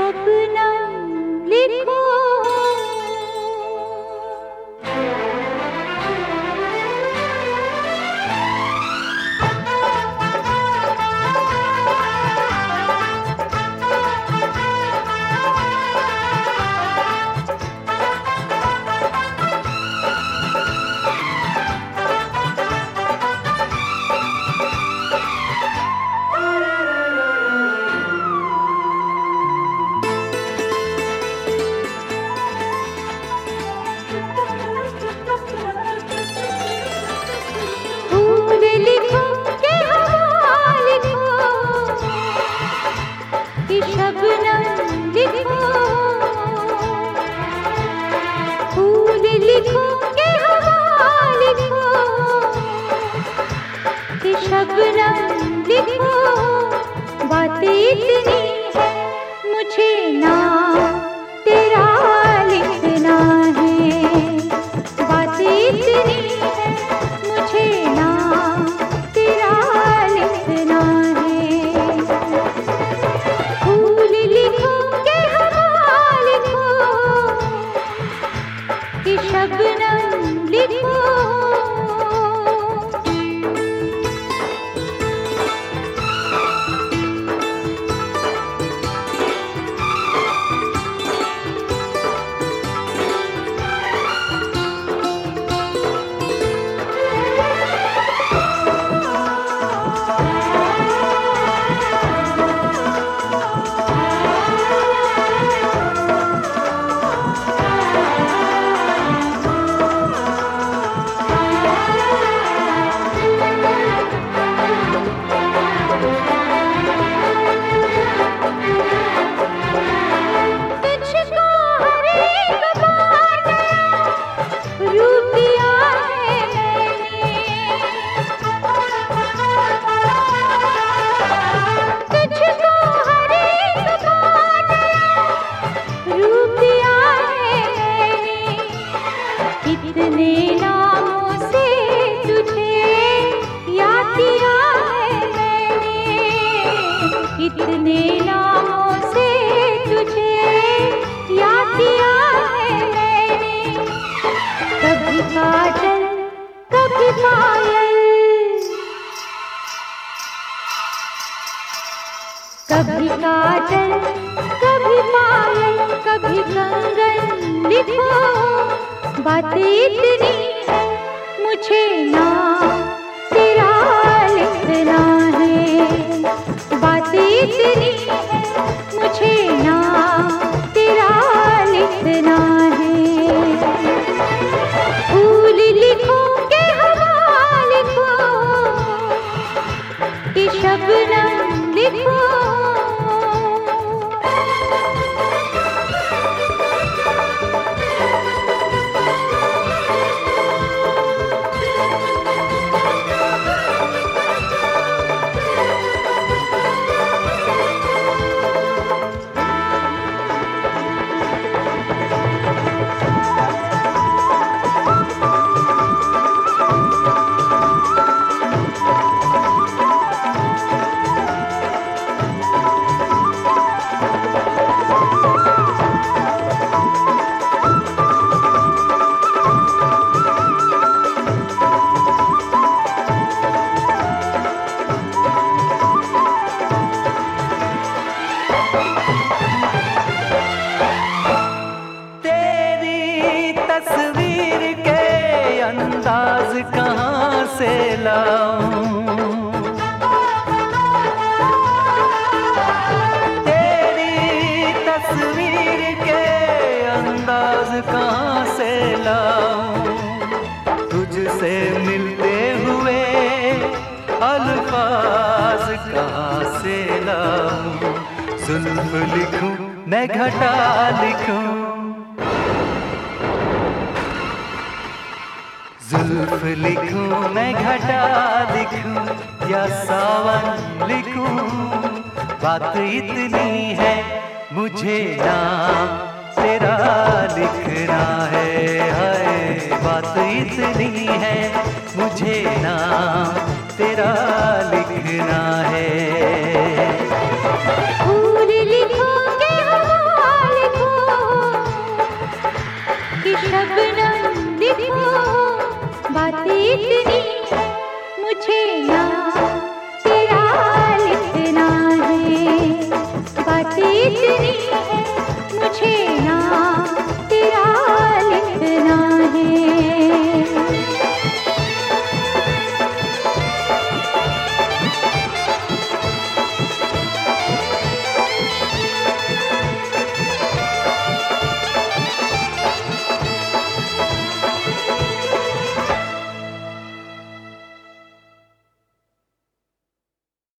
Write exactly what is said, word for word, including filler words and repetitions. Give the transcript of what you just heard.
शबनम लिखो शबनम लिखो, फूल लिखो के हवा लिखो, कि शबनम लिखो। बातें इतनी है मुझे ना तेरा लिखना है, बातें इतनी है मुझे ना तेरा लिखना है। शबनम लिखो इतने नामों से तुझे याद किया है मैंने, कभी काजल कभी पायल, कभी काजल कभी पायल कभी कंगन लिखो। बातें इतनी है मुझे ना तेरा लिखना है, बातें इतनी है मुझे ना तेरा लिखना है। फूल लिखो के हवा लिखो, कि शबनम लिखो। तस्वीर के अंदाज कहाँ से लाऊं, तेरी तस्वीर के अंदाज कहाँ से लाऊं, तुझसे मिलते हुए अल्फाज कहाँ से लाऊं। जुल्फ लिखूं मैं घटा लिखूं, जुल्फ लिखूं मैं घटा लिखूं या सावन लिखूं। बात इतनी है मुझे नाम तेरा लिखना है, हाय बात इतनी है मुझे नाम तेरा लिखना है।